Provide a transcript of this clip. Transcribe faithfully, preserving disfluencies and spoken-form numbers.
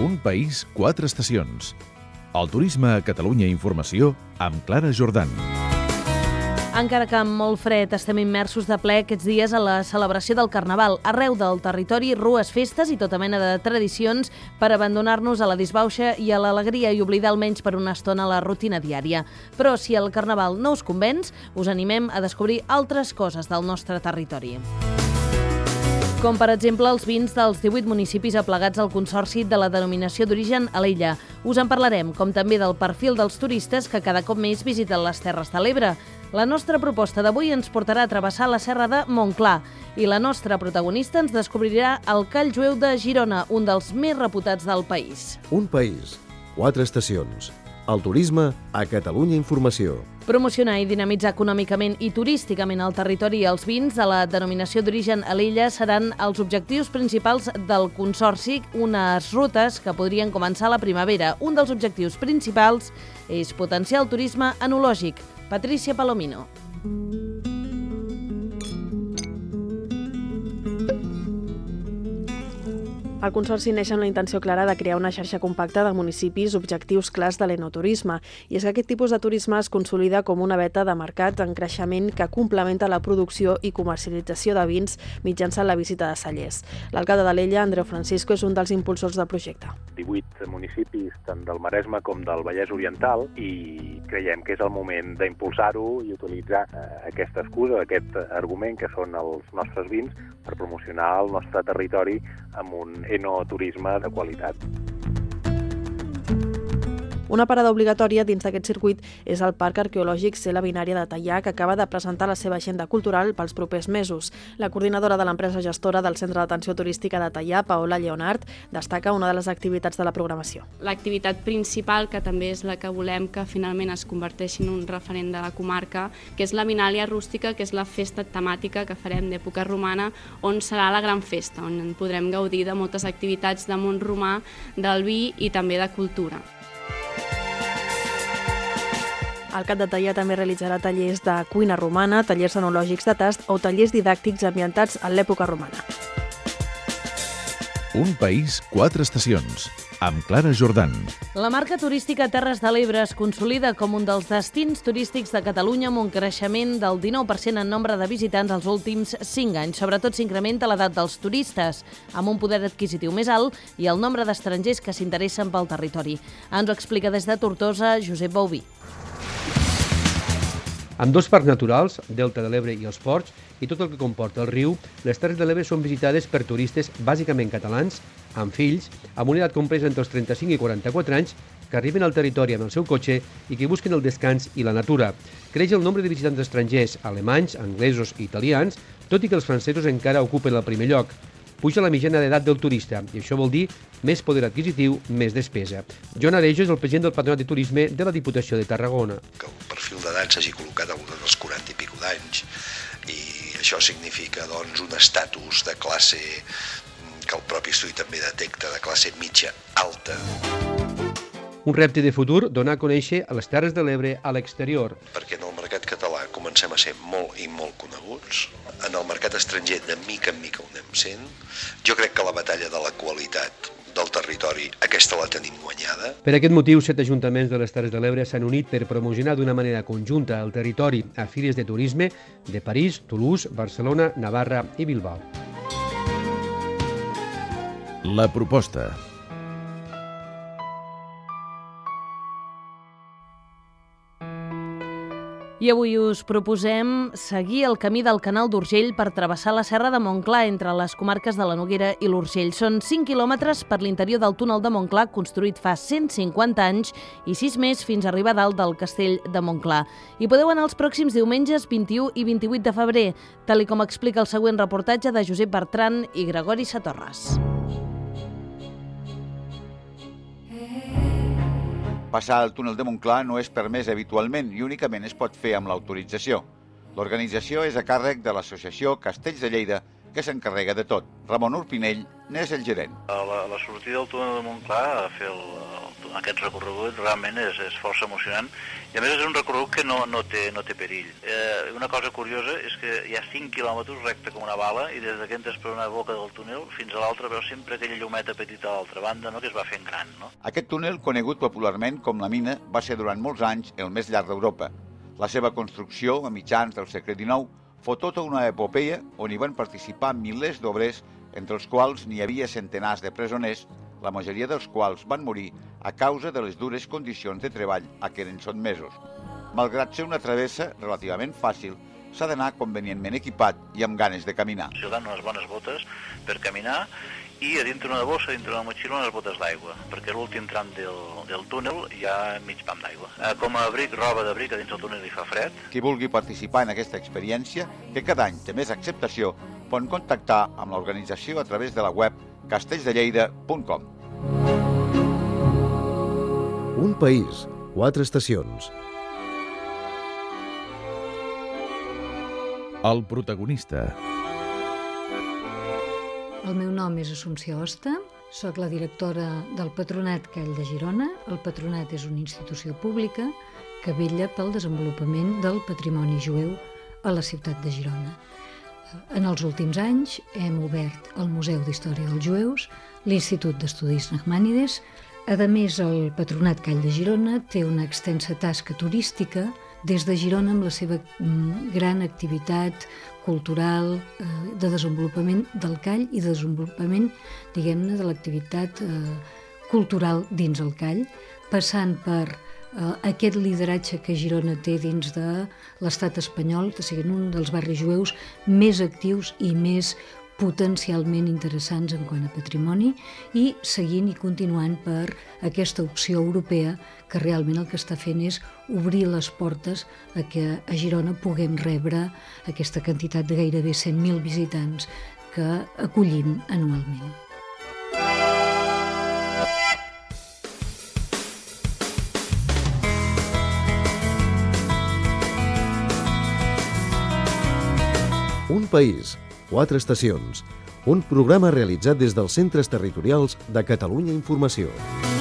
Un país, quatre estacions. El turisme a Catalunya Informació amb Clara Jordan. Encara que amb molt fred estem immersos de ple aquests dies a la celebració del Carnaval. Arreu del territori, rues, festes i tota mena de tradicions per abandonar-nos a la disbauxa i a l'alegria i oblidar almenys per una estona la rutina diària. Però si el Carnaval no us convenç, us animem a descobrir altres coses del nostre territori. Com, per exemple, els vins dels divuit municipis aplegats al Consorci de la Denominació d'Origen Alella. Us en parlarem, com també del perfil dels turistes que cada cop més visiten les Terres de l'Ebre. La nostra proposta d'avui ens portarà a travessar la serra de Montclar i la nostra protagonista ens descobrirà el Call Jueu de Girona, un dels més reputats del país. Un país, quatre estacions. El turisme a Catalunya Informació. Promocionar i dinamitzar econòmicament i turísticament el territori i els vins de la denominació d'origen Alella seran els objectius principals del Consorci, unes rutes que podrien començar a la primavera. Un dels objectius principals és potenciar el turisme enològic. Patricia Palomino. El Consorci neix amb la intenció clara de crear una xarxa compacta de municipis objectius clars de l'enoturisme. I és que aquest tipus de turisme es consolida com una veta de mercat en creixement que complementa la producció i comercialització de vins mitjançant la visita de cellers. L'alcalde d'Alella, Andreu Francisco, és un dels impulsors del projecte. divuit municipis, tant del Maresme com del Vallès Oriental, i creiem que és el moment d'impulsar-ho i utilitzar aquesta excusa, aquest argument que són els nostres vins per promocionar el nostre territori amb un enoturisme de qualitat. Una parada obligatòria dins d'aquest circuit és el Parc Arqueològic Cela Binària de Teià, que acaba de presentar la seva agenda cultural pels propers mesos. La coordinadora de l'empresa gestora del Centre d'Atenció Turística de Teià, Paola Lleonart, destaca una de les activitats de la programació. L'activitat principal, que també és la que volem que finalment es converteixi en un referent de la comarca, que és la Binàlia Rústica, que és la festa temàtica que farem d'època romana, on serà la gran festa, on podrem gaudir de moltes activitats de món romà, del vi i també de cultura. El Cap de Teià també realitzarà tallers de cuina romana, tallers enològics de tast o tallers didàctics ambientats en l'època romana. Un país, quatre estacions. Amb Clara Jordan. La marca turística Terres de l'Ebre es consolida com un dels destins turístics de Catalunya amb un creixement del dinou per cent en nombre de visitants els últims cinc anys. Sobretot s'incrementa l'edat dels turistes, amb un poder adquisitiu més alt i el nombre d'estrangers que s'interessen pel territori. Ens ho explica des de Tortosa, Josep Bouví. Amb dos parcs naturals, Delta de l'Ebre i els Ports, i tot el que comporta el riu, les Terres de l'Ebre són visitades per turistes bàsicament catalans, amb fills, amb una edat compresa entre els trenta-cinc i quaranta-quatre anys, que arriben al territori amb el seu cotxe i que busquen el descans i la natura. Creix el nombre de visitants estrangers, alemanys, anglesos i italians, tot i que els francesos encara ocupen el primer lloc. Puja la mitjana d'edat del turista, i això vol dir més poder adquisitiu, més despesa. Joan Arejo és el president del Patronat de Turisme de la Diputació de Tarragona. Que el perfil d'edat s'hagi col·locat al voltant dels quaranta i pico d'anys, i això significa doncs, un estatus de classe que el propi estudi també detecta, de classe mitja alta. Un repte de futur, donar a conèixer a les Terres de l'Ebre a l'exterior. Perquè en el mercat català comencem a ser molt i molt coneguts. En el mercat estranger, de mica en mica ho anem sent. Jo crec que la batalla de la qualitat del territori, aquesta la tenim guanyada. Per aquest motiu, set ajuntaments de les Terres de l'Ebre s'han unit per promocionar d'una manera conjunta el territori a fires de turisme de París, Toulouse, Barcelona, Navarra i Bilbao. La proposta. I avui us proposem seguir el camí del Canal d'Urgell per travessar la serra de Montclar entre les comarques de la Noguera i l'Urgell. Són cinc quilòmetres per l'interior del túnel de Montclar, construït fa cent cinquanta anys, i sis més fins a arribar a dalt del castell de Montclar. Hi podeu anar els pròxims diumenges vint-i-u i vint-i-vuit de febrer, tal i com explica el següent reportatge de Josep Bertran i Gregori Satorres. Passar el túnel de Montclar no és permès habitualment i únicament es pot fer amb l'autorització. L'organització és a càrrec de l'associació Castells de Lleida, que s'encarrega de tot. Ramon Urpinell n'és el gerent. La, la sortida del túnel de Montclar a fer el, el, aquest recorregut realment és, és força emocionant i a més és un recorregut que no, no, té, no té perill. Eh, una cosa curiosa és que hi ha cinc quilòmetres recte com una bala i des que entres per una boca del túnel fins a l'altra veus sempre aquella llumeta petita a l'altra banda, no?, que es va fent gran. No? Aquest túnel, conegut popularment com la Mina, va ser durant molts anys el més llarg d'Europa. La seva construcció, a mitjans del segle dinou, fou tota una epopeia on hi van participar milers d'obrers, entre els quals n'hi havia centenars de presoners, la majoria dels quals van morir a causa de les dures condicions de treball a què eren sotmesos. Malgrat ser una travessa relativament fàcil, s'ha d'anar convenientment equipat i amb ganes de caminar. S'hi dan unes bones botes per caminar i a dintre una bossa, dintre una motxilla, unes botes d'aigua, perquè l'últim tram del, del túnel hi ha mig pam d'aigua. Eh, com a abric, roba d'abric, a dins del túnel hi fa fred. Qui vulgui participar en aquesta experiència, que cada any té més acceptació, pot contactar amb l'organització a través de la web castells de lleida punt com. Un país, quatre estacions. El protagonista. El meu nom és Assumpció Hosta, soc la directora del Patronat Call de Girona. El Patronat és una institució pública que vetlla pel desenvolupament del patrimoni jueu a la ciutat de Girona. En els últims anys hem obert el Museu d'Història dels Jueus, l'Institut d'Estudis Nachmànides. A més, el Patronat Call de Girona té una extensa tasca turística des de Girona amb la seva gran activitat cultural, de desenvolupament del call i de desenvolupament, diguem-ne, de l'activitat cultural dins el call, passant per aquest lideratge que Girona té dins de l'estat espanyol, que siguin un dels barris jueus més actius i més potencialment interessants en quant a patrimoni, i seguint i continuant per aquesta opció europea que realment el que està fent és obrir les portes a que a Girona puguem rebre aquesta quantitat de gairebé cent mil visitants que acollim anualment. Un país, quatre estacions. Un programa realitzat des dels centres territorials de Catalunya Informació.